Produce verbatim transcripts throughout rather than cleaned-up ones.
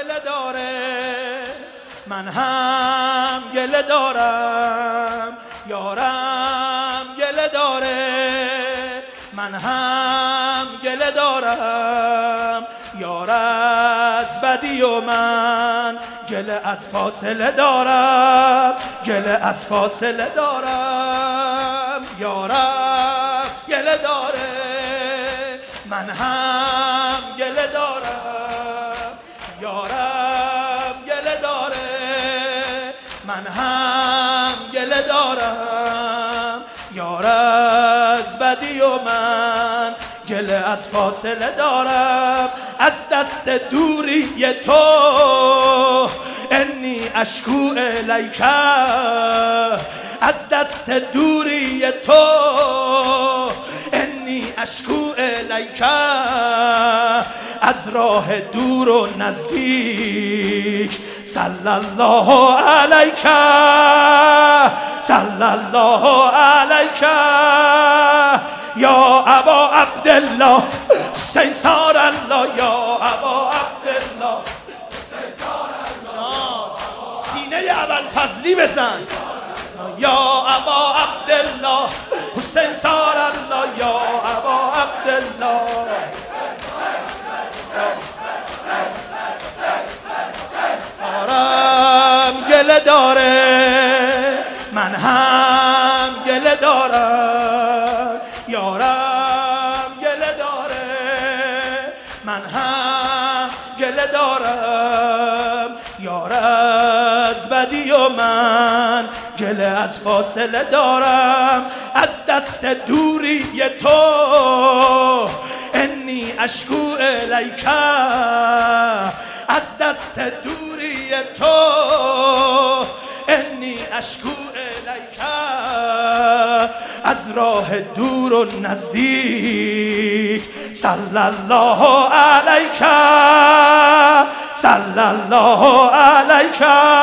گله داره، من هم گله دارم، یارم گله داره، من هم گله دارم، یار از بدی و من گله از فاصله دارم، گله از فاصله دارم، یارم گله داره، من هم گله دارم، یارم گله داره، من هم گله دارم، یار از بدی و من گله از فاصله دارم. از دست دوری تو انی اشکو الیک، از دست دوری تو انی اشکو الیک، از راه دور و نزدیک صلی الله علیک، صلی الله علیک یا ابا عبدالله حسین صار الله، یا ابا عبدالله حسین صار الله، سینه ابوالفضلی بزن، یا ابا عبدالله حسین صار الله، یا ابا عبدالله. یارم گله داره، من هم گله دارم، یارم گله داره، من هم گله دارم، یار از بدی و من گله از فاصله دارم. از دست دوری تو انی اشکو الیک، از دست دوری تو انی اشکو الیک، از راه دور و نزدیک صلی الله علیک، صلی الله علیک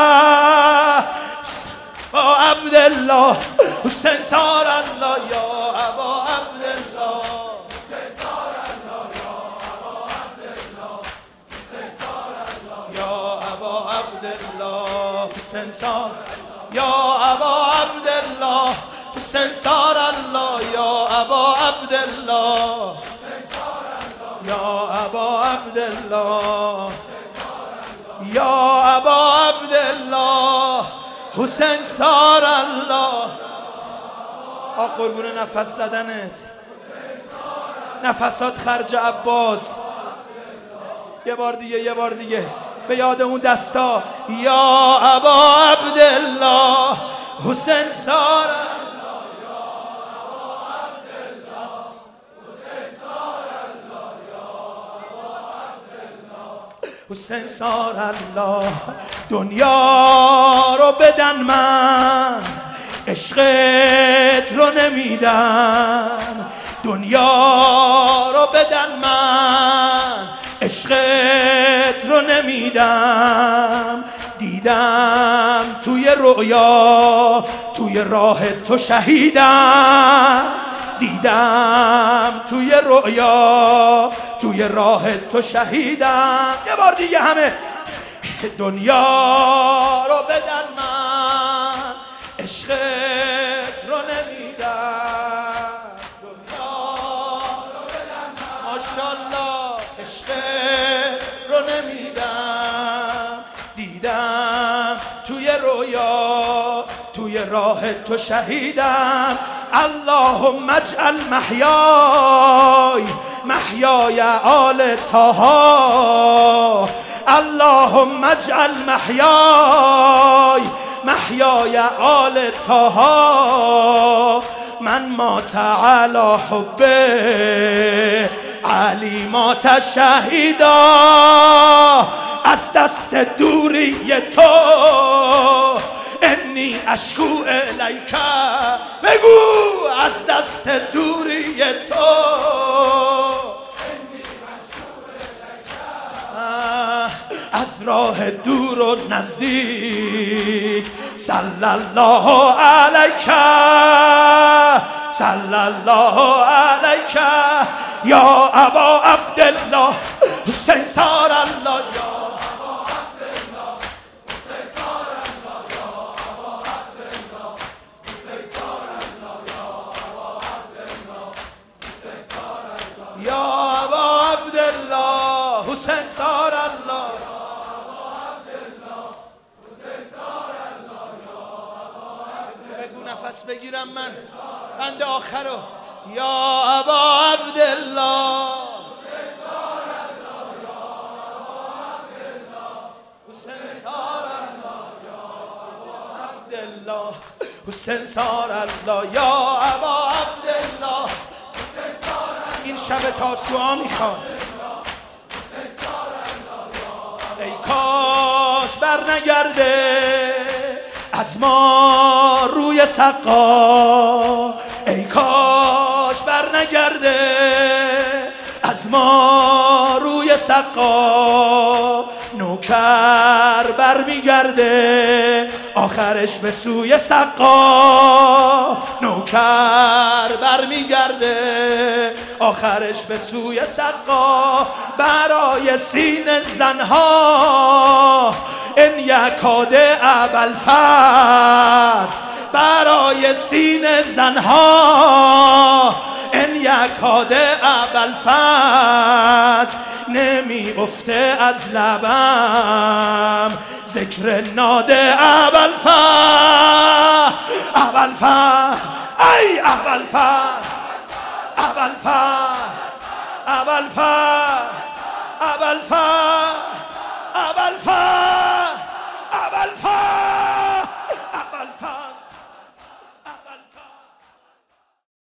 با عبدالله حسین صار الله، یا ابا عبدالله حسین صار الله، یا ابا عبدالله حسین صار الله، یا ابا عبدالله حسین صار، یا ابا عبدالله حسین صار الله، یا ابا عبدالله حسین صار الله، یا ابا عبدالله، یا ابا عبدالله حسین صار الله. آ قربون نفس زدنت، نفسات خرج عباس. یه بار دیگه، یه بار دیگه به یاد اون دستا، یا ابا عبدالله حسین صار الله، یا ابا عبدالله حسین صار الله، یا ابا عبدالله حسین صار الله. دنیا رو بدن من عشقت رو نمیدم، دنیا رو بدن من عشقت رو نمیدم، دیدم توی رؤیا توی راه تو شهیدم، دیدم توی رؤیا توی راه تو شهیدم. یه بار دیگه همه، دنیا رو بدن من عشقت رو نمیدم، دنیا رو بدن من ماشاءالله عشقت رو نمیدم، دیدم توی رویا توی راه تو شهیدم. اللهم اجعل محیای محیای آل طه، اللهم اجعل محیای محیای آل طه، من مات علی حب علی مات شهیدا، از دست دوری تو انی اشکو الیک، بگو از دست دوری تو انی اشکو الیک، از راه دور و نزدیک صلی الله علیک، صلی الله علیک یا ابا عبدالله حسین صار الله، یا ابا حسین سار الله بگو نفس بگیرم من بند آخر رو یا ابا عبدالله حسین سار الله حسین سار الله یا ابا عبدالله این شب تاسوعا میخواد ای کاش بر نگرده از ما روی سقا ای کاش بر نگرده از ما روی سقا نوکر بر میگرده آخرش به سوی سقا نوکر بر میگرده آخرش به سوی سقا برای سین زنها ان یکاد ابوالفضل برای سین زنها ان یکاد ابوالفضل نمی افته از لبم ذکر ناده ابوالفضل ابوالفضل ای ابوالفضل ابوالفضل ابوالفضل ابوالفضل ابوالفضل ابوالفضل